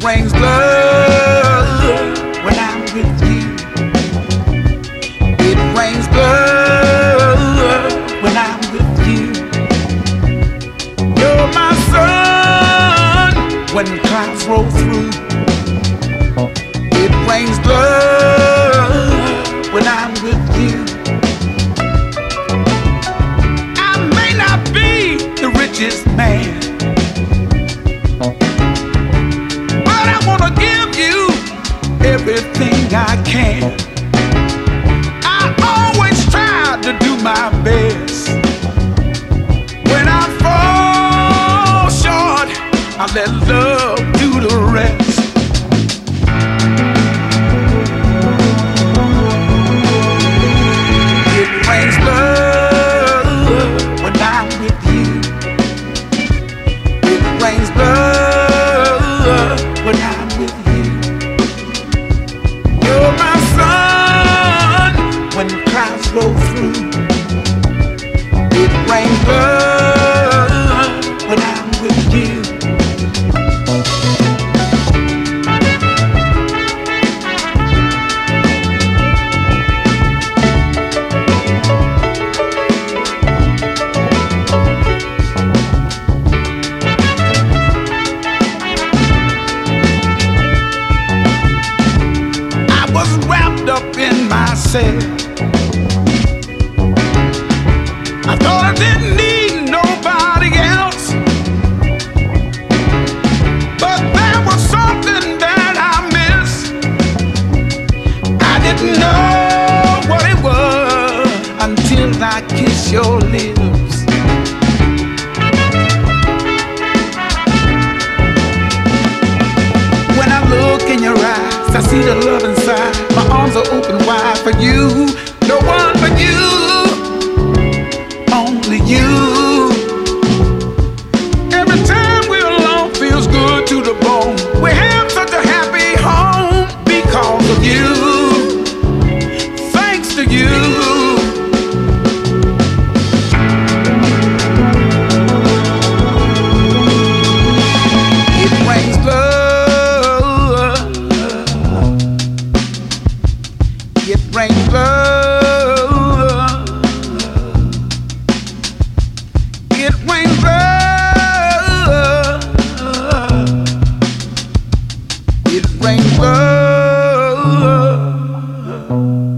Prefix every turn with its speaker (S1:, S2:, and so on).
S1: brings love when I'm with you. It brings love when I'm with you. You're my sun when clouds roll through. It brings love when I'm with you. I may not be the richest man, but I wanna give you everything I can. I always try to do my best. When I fall short, I let love do the rest. It brings love when I'm with you. It brings love when I'm with you. You're my sun when clouds roll through. It brings love when I'm with you. I was wrapped up in myself. I thought I didn't need nobody else, but there was something that I missed. I didn't know what it was until I kissed your lips. When I look in your eyes, I see the love inside. My arms are open wide for you. No one but you. Only you. Every time we're alone feels good to the bone. We have such a happy home because of you. Thanks to you. It brings love. It brings love. It brings love. It brings love.